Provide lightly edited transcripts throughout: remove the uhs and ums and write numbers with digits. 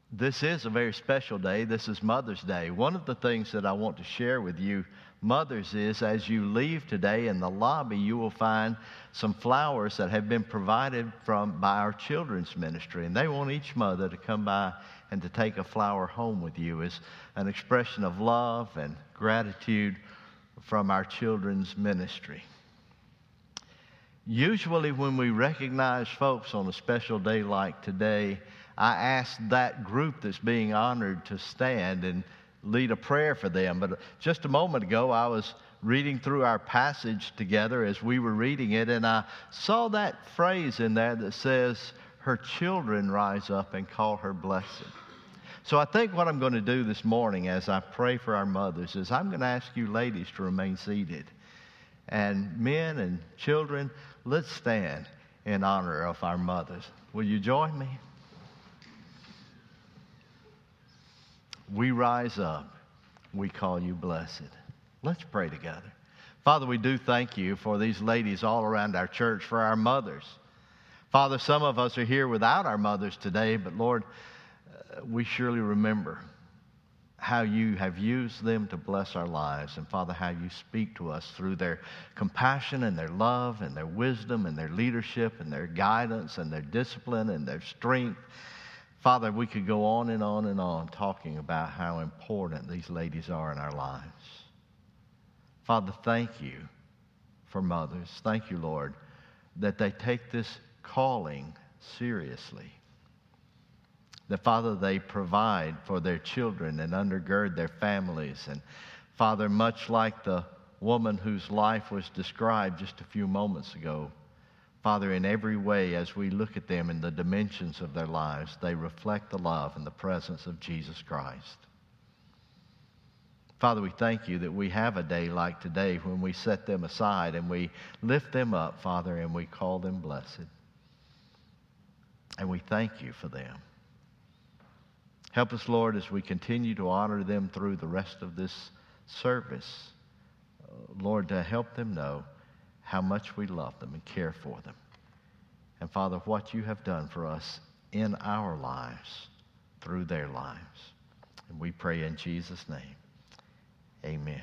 This is a very special day. This is Mother's Day. One of the things that I want to share with you, mothers, is as you leave today in the lobby, you will find some flowers that have been provided by our children's ministry. And they want each mother to come by and to take a flower home with you as an expression of love and gratitude from our children's ministry. Usually when we recognize folks on a special day like today, I ask that group that's being honored to stand and lead a prayer for them. But just a moment ago, I was reading through our passage together as we were reading it, and I saw that phrase in there that says, "Her children rise up and call her blessed." So I think what I'm going to do this morning as I pray for our mothers is I'm going to ask you ladies to remain seated. And men and children, let's stand in honor of our mothers. Will you join me? We rise up. We call you blessed. Let's pray together. Father, we do thank you for these ladies all around our church, for our mothers. Father, some of us are here without our mothers today, but Lord, we surely remember how you have used them to bless our lives. And Father, how you speak to us through their compassion and their love and their wisdom and their leadership and their guidance and their discipline and their strength. Father, we could go on and on and on talking about how important these ladies are in our lives. Father, thank you for mothers. Thank you, Lord, that they take this calling seriously. That, Father, they provide for their children and undergird their families. And, Father, much like the woman whose life was described just a few moments ago, Father, in every way, as we look at them in the dimensions of their lives, they reflect the love and the presence of Jesus Christ. Father, we thank you that we have a day like today when we set them aside and we lift them up, Father, and we call them blessed. And we thank you for them. Help us, Lord, as we continue to honor them through the rest of this service. Lord, to help them know how much we love them and care for them. And Father, what you have done for us in our lives through their lives. And we pray in Jesus' name. Amen.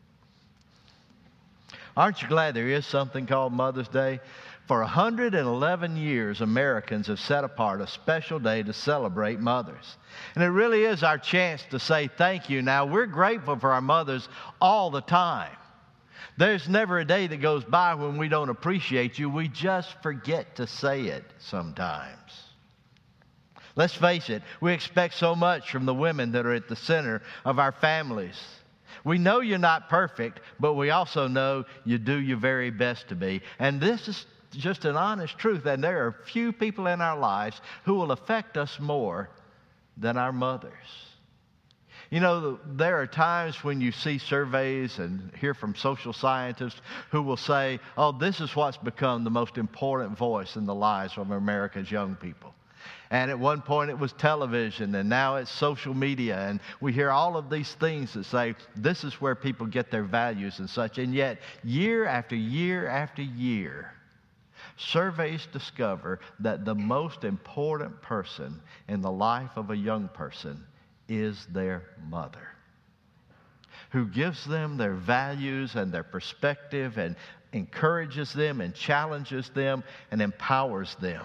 Aren't you glad there is something called Mother's Day? For 111 years, Americans have set apart a special day to celebrate mothers. And it really is our chance to say thank you. Now, we're grateful for our mothers all the time. There's never a day that goes by when we don't appreciate you. We just forget to say it sometimes. Let's face it, we expect so much from the women that are at the center of our families. We know you're not perfect, but we also know you do your very best to be. And this is just an honest truth, and there are few people in our lives who will affect us more than our mothers. You know, there are times when you see surveys and hear from social scientists who will say, oh, this is what's become the most important voice in the lives of America's young people. And at one point it was television, and now it's social media. And we hear all of these things that say this is where people get their values and such. And yet, year after year after year, surveys discover that the most important person in the life of a young person is their mother, who gives them their values and their perspective and encourages them and challenges them and empowers them.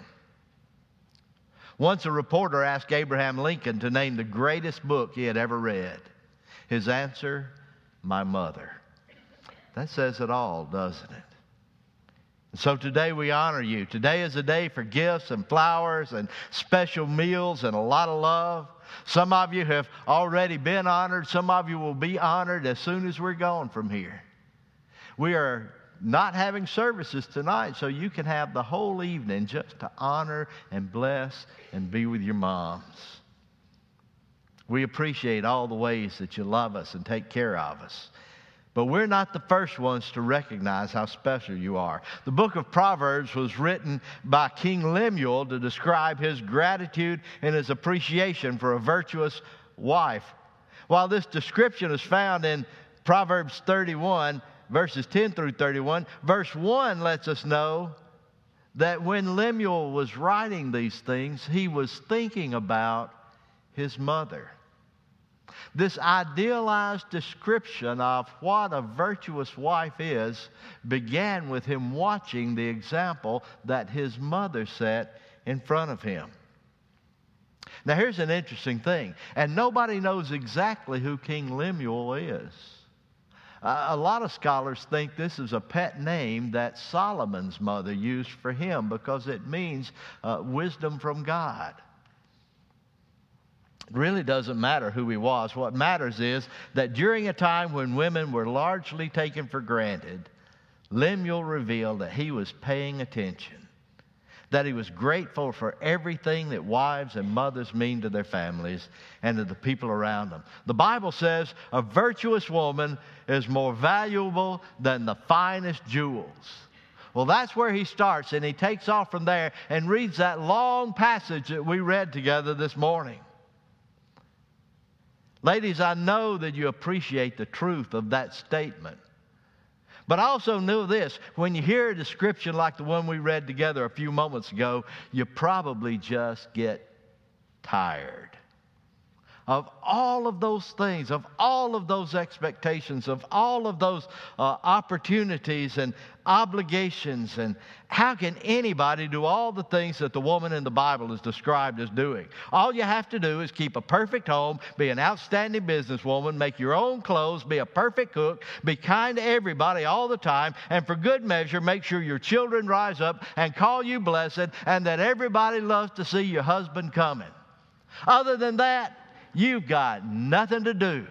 Once a reporter asked Abraham Lincoln to name the greatest book he had ever read. His answer, my mother. That says it all, doesn't it? And so today we honor you. Today is a day for gifts and flowers and special meals and a lot of love. Some of you have already been honored. Some of you will be honored as soon as we're gone from here. We are not having services tonight, so you can have the whole evening just to honor and bless and be with your moms. We appreciate all the ways that you love us and take care of us. But we're not the first ones to recognize how special you are. The book of Proverbs was written by King Lemuel to describe his gratitude and his appreciation for a virtuous wife. While this description is found in Proverbs 31, verses 10 through 31, verse 1 lets us know that when Lemuel was writing these things, he was thinking about his mother. This idealized description of what a virtuous wife is began with him watching the example that his mother set in front of him. Now here's an interesting thing, and nobody knows exactly who King Lemuel is. A lot of scholars think this is a pet name that Solomon's mother used for him because it means wisdom from God. It really doesn't matter who he was. What matters is that during a time when women were largely taken for granted, Lemuel revealed that he was paying attention, that he was grateful for everything that wives and mothers mean to their families and to the people around them. The Bible says a virtuous woman is more valuable than the finest jewels. Well, that's where he starts, and he takes off from there and reads that long passage that we read together this morning. Ladies, I know that you appreciate the truth of that statement. But I also know this, when you hear a description like the one we read together a few moments ago, you probably just get tired of all of those things, of all of those expectations, of all of those opportunities and obligations. And how can anybody do all the things that the woman in the Bible is described as doing? All you have to do is keep a perfect home, be an outstanding businesswoman, make your own clothes, be a perfect cook, be kind to everybody all the time, and for good measure, make sure your children rise up and call you blessed, and that everybody loves to see your husband coming. Other than that, you've got nothing to do.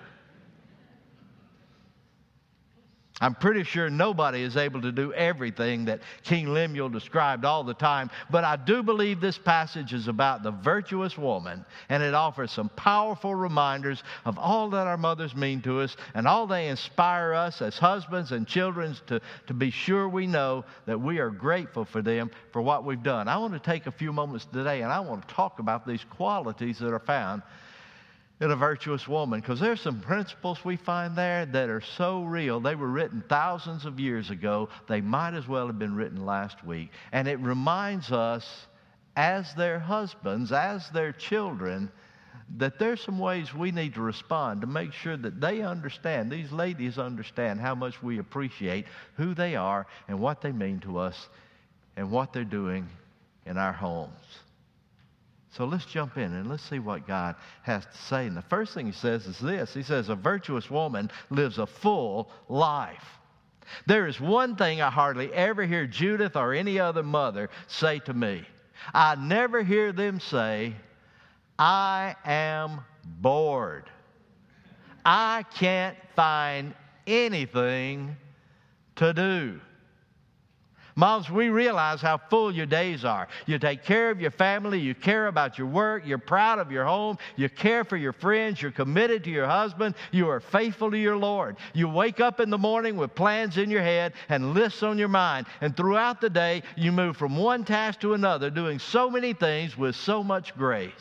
I'm pretty sure nobody is able to do everything that King Lemuel described all the time, but I do believe this passage is about the virtuous woman, and it offers some powerful reminders of all that our mothers mean to us and all they inspire us as husbands and children to be sure we know that we are grateful for them for what we've done. I want to take a few moments today, and I want to talk about these qualities that are found in a virtuous woman, because there's some principles we find there that are so real. They were written thousands of years ago. They might as well have been written last week. And it reminds us, as their husbands, as their children, that there's some ways we need to respond to make sure that they understand, these ladies understand how much we appreciate who they are and what they mean to us and what they're doing in our homes. So let's jump in and let's see what God has to say. And the first thing he says is this. He says, a virtuous woman lives a full life. There is one thing I hardly ever hear Judith or any other mother say to me. I never hear them say, I am bored. I can't find anything to do. Moms, we realize how full your days are. You take care of your family. You care about your work. You're proud of your home. You care for your friends. You're committed to your husband. You are faithful to your Lord. You wake up in the morning with plans in your head and lists on your mind. And throughout the day, you move from one task to another, doing so many things with so much grace.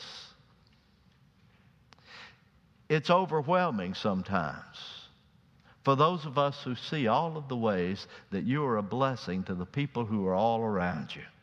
It's overwhelming sometimes for those of us who see all of the ways that you are a blessing to the people who are all around you.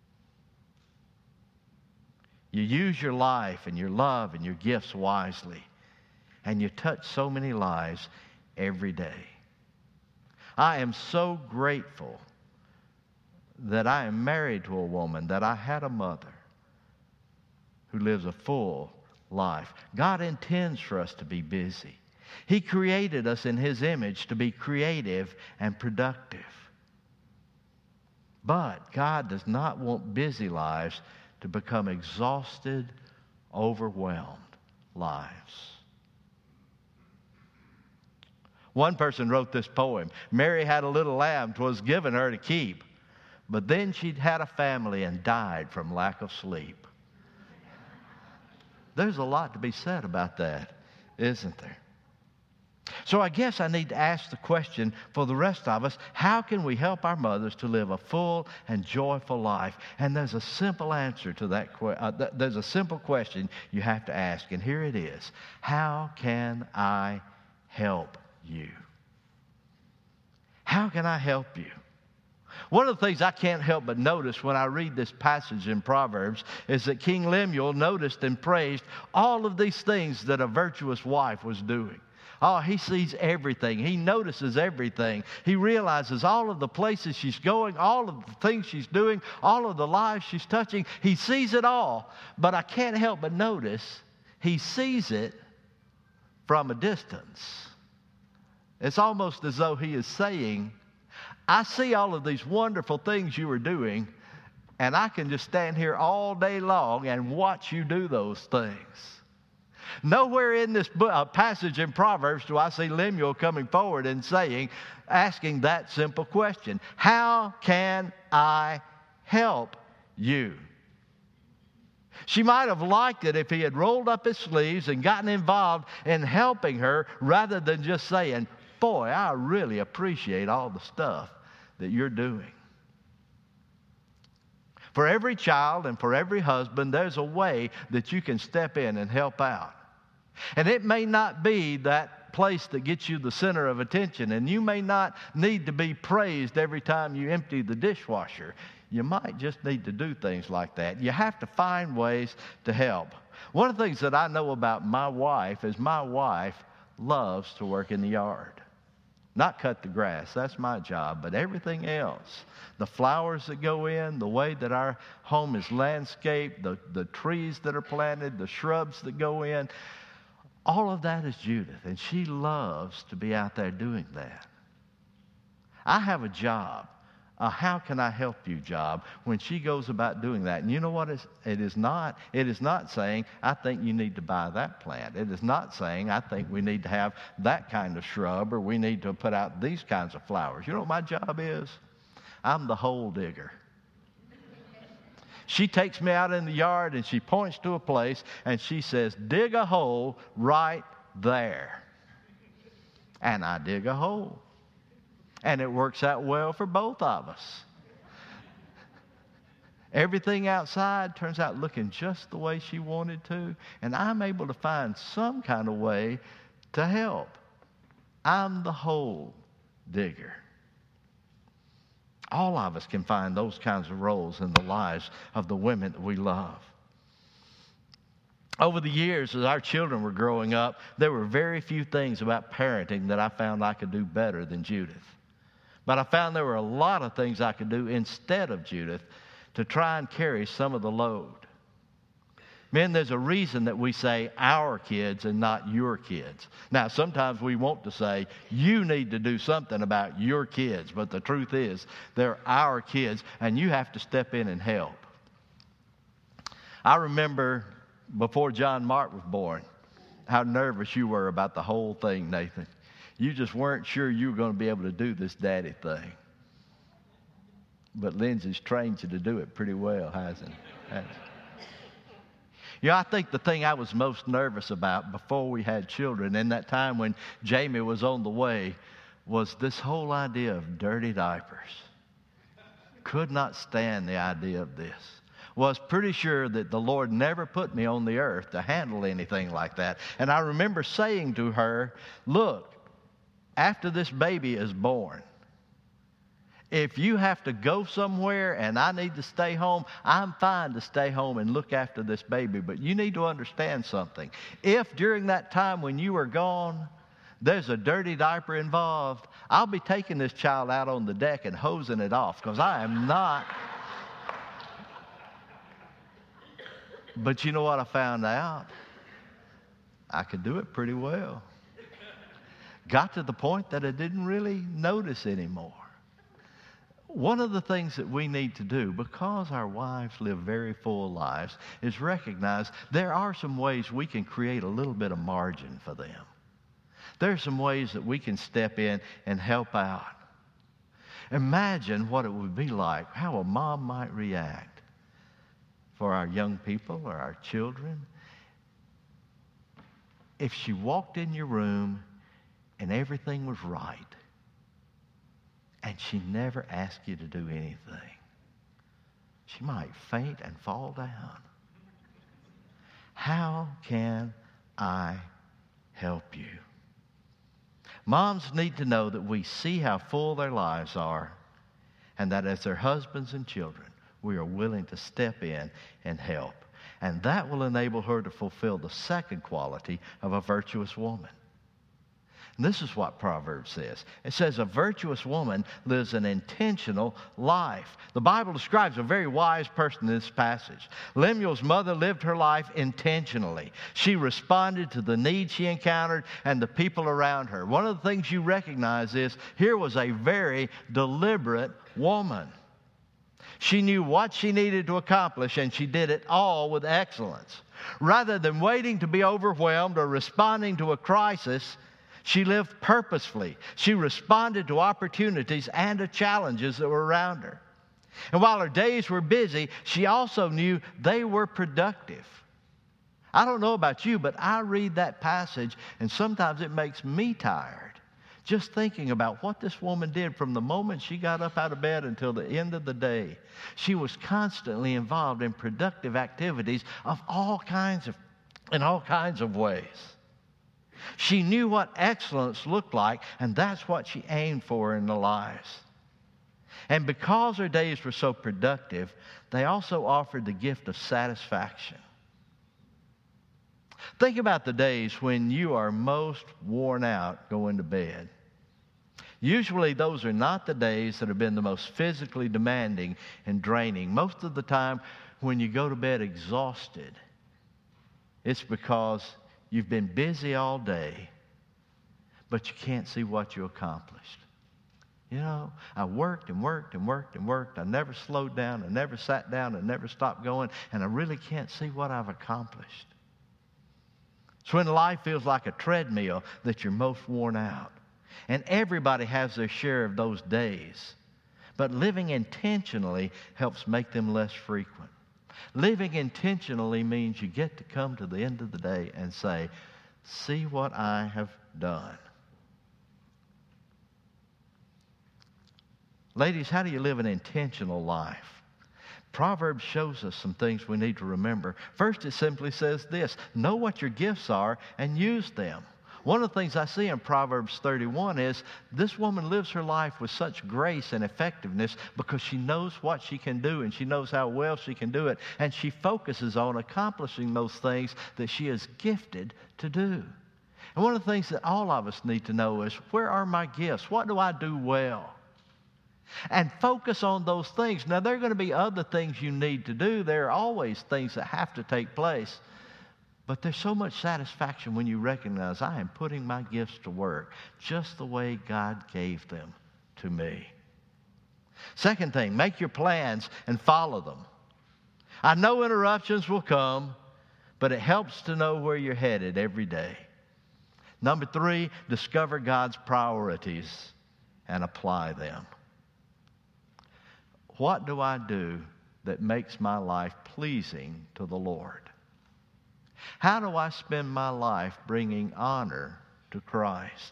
You use your life and your love and your gifts wisely, and you touch so many lives every day. I am so grateful that I am married to a woman, that I had a mother who lives a full life. God intends for us to be busy. He created us in His image to be creative and productive. But God does not want busy lives to become exhausted, overwhelmed lives. One person wrote this poem. Mary had a little lamb, 'twas given her to keep. But then she'd had a family and died from lack of sleep. There's a lot to be said about that, isn't there? So I guess I need to ask the question for the rest of us, how can we help our mothers to live a full and joyful life? And there's a simple answer to that. There's a simple question you have to ask, and here it is. How can I help you? How can I help you? One of the things I can't help but notice when I read this passage in Proverbs is that King Lemuel noticed and praised all of these things that a virtuous wife was doing. Oh, he sees everything. He notices everything. He realizes all of the places she's going, all of the things she's doing, all of the lives she's touching. He sees it all. But I can't help but notice he sees it from a distance. It's almost as though he is saying, I see all of these wonderful things you are doing, and I can just stand here all day long and watch you do those things. Nowhere in this passage in Proverbs do I see Lemuel coming forward and asking that simple question: how can I help you? She might have liked it if he had rolled up his sleeves and gotten involved in helping her rather than just saying, boy, I really appreciate all the stuff that you're doing. For every child and for every husband, there's a way that you can step in and help out. And it may not be that place that gets you the center of attention, and you may not need to be praised every time you empty the dishwasher. You might just need to do things like that. You have to find ways to help. One of the things that I know about my wife is my wife loves to work in the yard. Not cut the grass, that's my job, but everything else. The flowers that go in, the way that our home is landscaped, the trees that are planted, the shrubs that go in, all of that is Judith, and she loves to be out there doing that. I have a job, a how can I help you job, when she goes about doing that. And you know what? It is not saying, I think you need to buy that plant. It is not saying, I think we need to have that kind of shrub, or we need to put out these kinds of flowers. You know what my job is? I'm the hole digger. She takes me out in the yard and she points to a place and she says, dig a hole right there. And I dig a hole. And it works out well for both of us. Everything outside turns out looking just the way she wanted to, and I'm able to find some kind of way to help. I'm the hole digger. All of us can find those kinds of roles in the lives of the women that we love. Over the years, as our children were growing up, there were very few things about parenting that I found I could do better than Judith. But I found there were a lot of things I could do instead of Judith to try and carry some of the load. Men, there's a reason that we say our kids and not your kids. Now, sometimes we want to say, you need to do something about your kids. But the truth is, they're our kids, and you have to step in and help. I remember before John Mark was born, how nervous you were about the whole thing, Nathan. You just weren't sure you were going to be able to do this daddy thing. But Lindsay's trained you to do it pretty well, hasn't he? You know, I think the thing I was most nervous about before we had children, in that time when Jamie was on the way, was this whole idea of dirty diapers. Could not stand the idea of this. Was pretty sure that the Lord never put me on the earth to handle anything like that. And I remember saying to her, look, after this baby is born, if you have to go somewhere and I need to stay home, I'm fine to stay home and look after this baby. But you need to understand something. If during that time when you are gone, there's a dirty diaper involved, I'll be taking this child out on the deck and hosing it off, because I am not. But you know what I found out? I could do it pretty well. Got to the point that I didn't really notice anymore. One of the things that we need to do, because our wives live very full lives, is recognize there are some ways we can create a little bit of margin for them. There are some ways that we can step in and help out. Imagine what it would be like, how a mom might react for our young people or our children if she walked in your room and everything was right, and she never asked you to do anything. She might faint and fall down. How can I help you? Moms need to know that we see how full their lives are, and that as their husbands and children, we are willing to step in and help. And that will enable her to fulfill the second quality of a virtuous woman. And this is what Proverbs says. It says a virtuous woman lives an intentional life. The Bible describes a very wise person in this passage. Lemuel's mother lived her life intentionally. She responded to the needs she encountered and the people around her. One of the things you recognize is here was a very deliberate woman. She knew what she needed to accomplish, and she did it all with excellence. Rather than waiting to be overwhelmed or responding to a crisis, she lived purposefully. She responded to opportunities and to challenges that were around her. And while her days were busy, she also knew they were productive. I don't know about you, but I read that passage, and sometimes it makes me tired. Just thinking about what this woman did from the moment she got up out of bed until the end of the day. She was constantly involved in productive activities of all kinds of ways. She knew what excellence looked like, and that's what she aimed for in their lives. And because her days were so productive, they also offered the gift of satisfaction. Think about the days when you are most worn out going to bed. Usually those are not the days that have been the most physically demanding and draining. Most of the time when you go to bed exhausted, it's because you've been busy all day, but you can't see what you accomplished. You know, I worked and worked and worked and worked. I never slowed down. I never sat down. I never stopped going. And I really can't see what I've accomplished. It's when life feels like a treadmill that you're most worn out. And everybody has their share of those days. But living intentionally helps make them less frequent. Living intentionally means you get to come to the end of the day and say, see what I have done. Ladies, how do you live an intentional life? Proverbs shows us some things we need to remember. First, it simply says this: know what your gifts are and use them. One of the things I see in Proverbs 31 is this woman lives her life with such grace and effectiveness because she knows what she can do and she knows how well she can do it. And she focuses on accomplishing those things that she is gifted to do. And one of the things that all of us need to know is, where are my gifts? What do I do well? And focus on those things. Now, there are going to be other things you need to do. There are always things that have to take place. But there's so much satisfaction when you recognize I am putting my gifts to work just the way God gave them to me. Second thing, make your plans and follow them. I know interruptions will come, but it helps to know where you're headed every day. Number 3, discover God's priorities and apply them. What do I do that makes my life pleasing to the Lord? How do I spend my life bringing honor to Christ?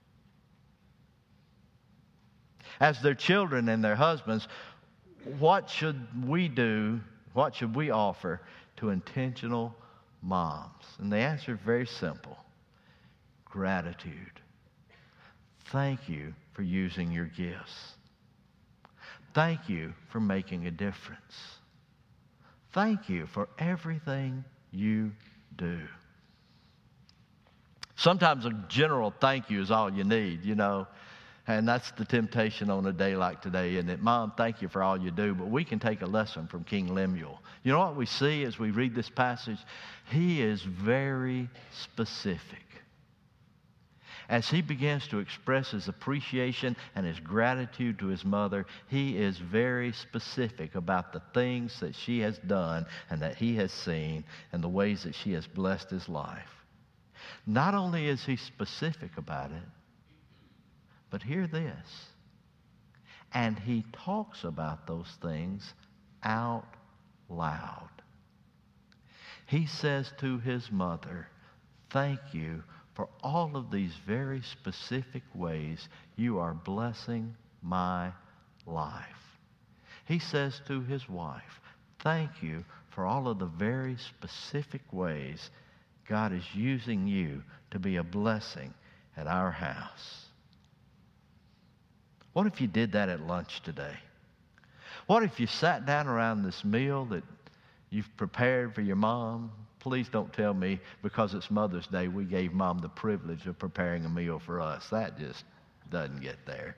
As their children and their husbands, what should we do? What should we offer to intentional moms? And the answer is very simple: gratitude. Thank you for using your gifts. Thank you for making a difference. Thank you for everything you do. Sometimes a general thank you is all you need, you know. And that's the temptation on a day like today, isn't it? Mom, thank you for all you do. But we can take a lesson from King Lemuel. You know what we see as we read this passage? He is very specific. As he begins to express his appreciation and his gratitude to his mother, he is very specific about the things that she has done and that he has seen and the ways that she has blessed his life. Not only is he specific about it, but hear this: and he talks about those things out loud. He says to his mother, thank you for all of these very specific ways you are blessing my life. He says to his wife, thank you for all of the very specific ways God is using you to be a blessing at our house. What if you did that at lunch today? What if you sat down around this meal that you've prepared for your mom? Please don't tell me because it's Mother's Day we gave Mom the privilege of preparing a meal for us. That just doesn't get there.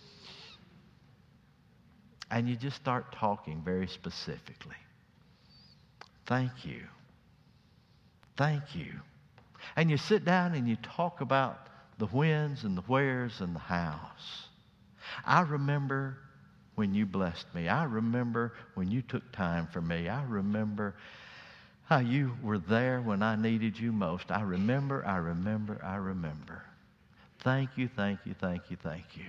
And you just start talking very specifically. Thank you. Thank you. And you sit down and you talk about the whens and the wheres and the hows. I remember when you blessed me. I remember when you took time for me. I remember how you were there when I needed you most. I remember. Thank you, thank you, thank you, thank you.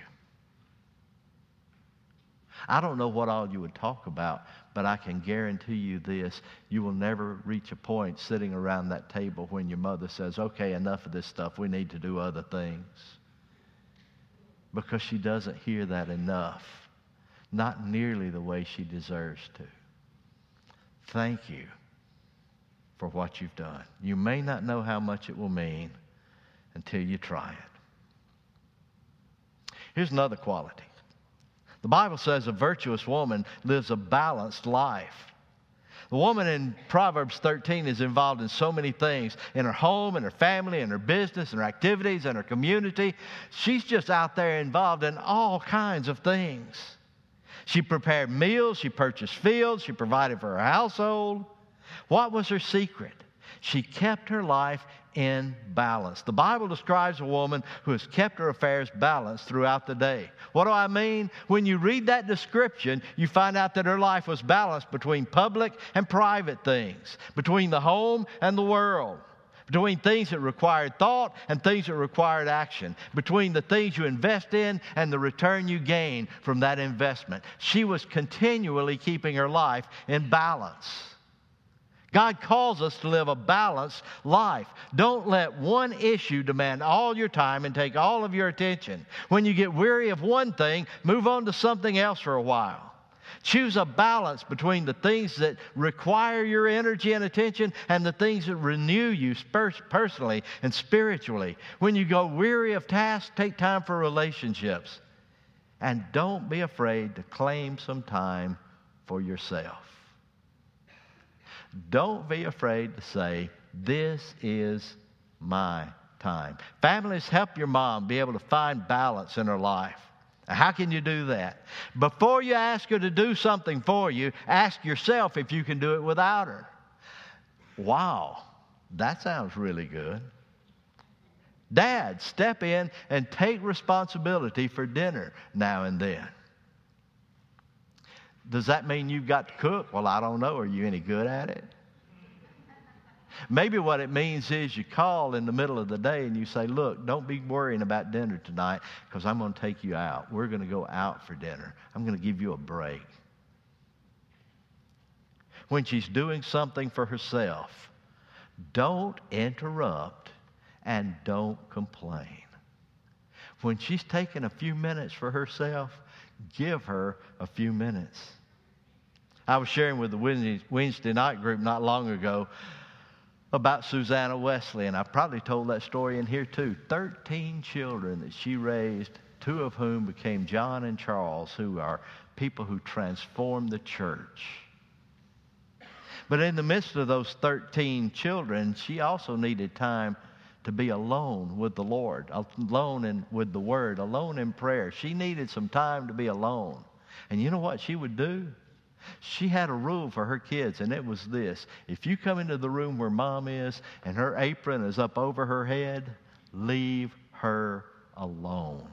I don't know what all you would talk about, but I can guarantee you this. You will never reach a point sitting around that table when your mother says, okay, enough of this stuff. We need to do other things. Because she doesn't hear that enough. Not nearly the way she deserves to. Thank you for what you've done. You may not know how much it will mean until you try it. Here's another quality. The Bible says a virtuous woman lives a balanced life. The woman in Proverbs 13 is involved in so many things. In her home, in her family, in her business, in her activities, in her community. She's just out there involved in all kinds of things. She prepared meals, she purchased fields, she provided for her household. What was her secret? She kept her life in balance. The Bible describes a woman who has kept her affairs balanced throughout the day. What do I mean? When you read that description, you find out that her life was balanced between public and private things, between the home and the world, between things that required thought and things that required action, between the things you invest in and the return you gain from that investment. She was continually keeping her life in balance. God calls us to live a balanced life. Don't let one issue demand all your time and take all of your attention. When you get weary of one thing, move on to something else for a while. Choose a balance between the things that require your energy and attention and the things that renew you personally and spiritually. When you go weary of tasks, take time for relationships. And don't be afraid to claim some time for yourself. Don't be afraid to say, this is my time. Families, help your mom be able to find balance in her life. How can you do that? Before you ask her to do something for you, ask yourself if you can do it without her. Wow, that sounds really good. Dad, step in and take responsibility for dinner now and then. Does that mean you've got to cook? Well, I don't know. Are you any good at it? Maybe what it means is you call in the middle of the day and you say, look, don't be worrying about dinner tonight because I'm going to take you out. We're going to go out for dinner. I'm going to give you a break. When she's doing something for herself, don't interrupt and don't complain. When she's taking a few minutes for herself, give her a few minutes. I was sharing with the Wednesday night group not long ago about Susanna Wesley, and I probably told that story in here too. 13 children that she raised, 2 of whom became John and Charles, who are people who transformed the church. But in the midst of those 13 children, she also needed time to be alone with the Lord, alone with the Word, alone in prayer. She needed some time to be alone. And you know what she would do? She had a rule for her kids, and it was this. If you come into the room where Mom is and her apron is up over her head, leave her alone.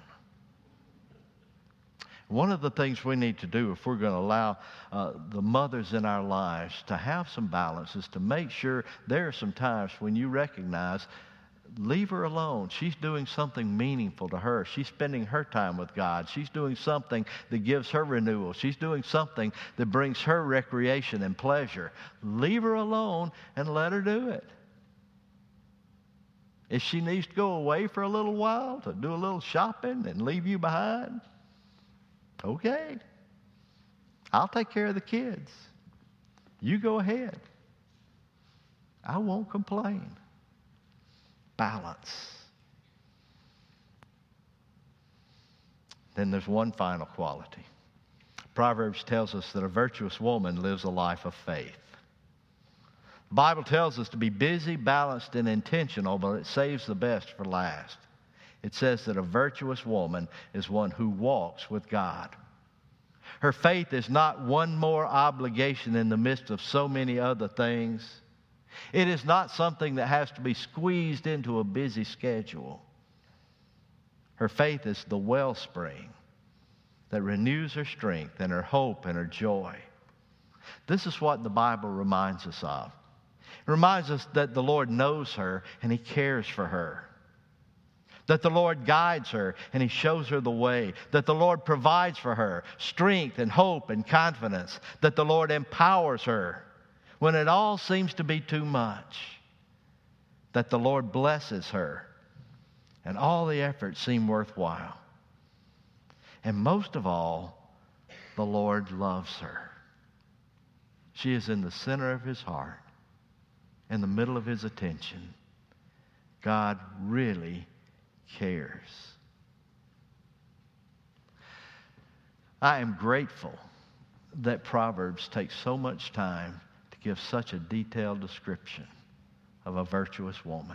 One of the things we need to do if we're going to allow the mothers in our lives to have some balance is to make sure there are some times when you recognize, leave her alone. She's doing something meaningful to her. She's spending her time with God. She's doing something that gives her renewal. She's doing something that brings her recreation and pleasure. Leave her alone and let her do it. If she needs to go away for a little while to do a little shopping and leave you behind, okay. I'll take care of the kids. You go ahead. I won't complain. Balance. Then there's one final quality. Proverbs tells us that a virtuous woman lives a life of faith. The Bible tells us to be busy, balanced, and intentional, but it saves the best for last. It says that a virtuous woman is one who walks with God. Her faith is not one more obligation in the midst of so many other things. It is not something that has to be squeezed into a busy schedule. Her faith is the wellspring that renews her strength and her hope and her joy. This is what the Bible reminds us of. It reminds us that the Lord knows her and He cares for her. That the Lord guides her and He shows her the way. That the Lord provides for her strength and hope and confidence. That the Lord empowers her when it all seems to be too much. That the Lord blesses her and all the efforts seem worthwhile. And most of all, the Lord loves her. She is in the center of His heart, in the middle of His attention. God really cares. I am grateful that Proverbs takes so much time to give such a detailed description of a virtuous woman.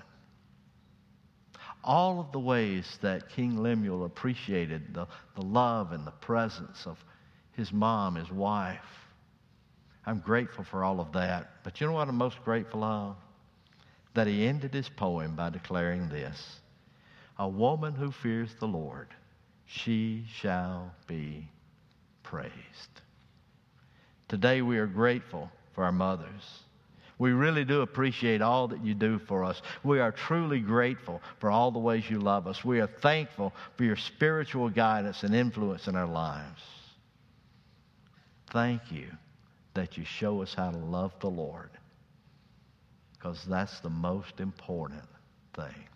All of the ways that King Lemuel appreciated the love and the presence of his mom, his wife. I'm grateful for all of that. But you know what I'm most grateful of? That he ended his poem by declaring this: a woman who fears the Lord, she shall be praised. Today we are grateful for our mothers. We really do appreciate all that you do for us. We are truly grateful for all the ways you love us. We are thankful for your spiritual guidance and influence in our lives. Thank you that you show us how to love the Lord, because that's the most important thing.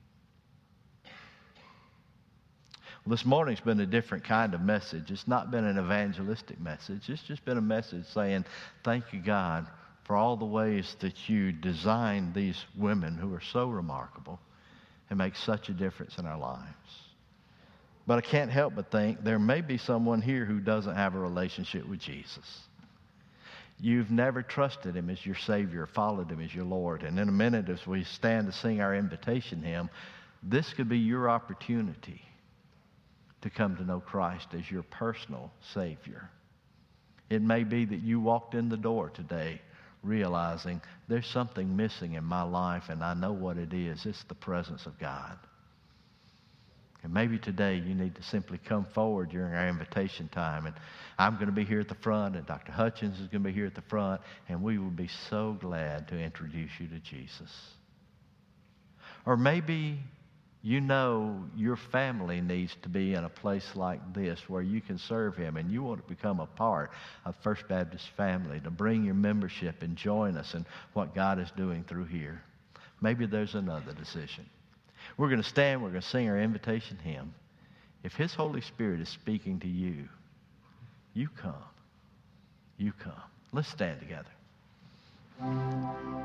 Well, this morning's been a different kind of message. It's not been an evangelistic message. It's just been a message saying, thank you, God, for all the ways that you designed these women who are so remarkable and make such a difference in our lives. But I can't help but think there may be someone here who doesn't have a relationship with Jesus. You've never trusted Him as your Savior, followed Him as your Lord. And in a minute, as we stand to sing our invitation hymn, this could be your opportunity to come to know Christ as your personal Savior. It may be that you walked in the door today realizing there's something missing in my life, and I know what it is. It's the presence of God. And maybe today you need to simply come forward during our invitation time. And I'm going to be here at the front, and Dr. Hutchins is going to be here at the front, and we will be so glad to introduce you to Jesus. Or maybe you know your family needs to be in a place like this where you can serve Him, and you want to become a part of First Baptist family, to bring your membership and join us in what God is doing through here. Maybe there's another decision. We're going to stand, we're going to sing our invitation hymn. If His Holy Spirit is speaking to you, you come. You come. Let's stand together.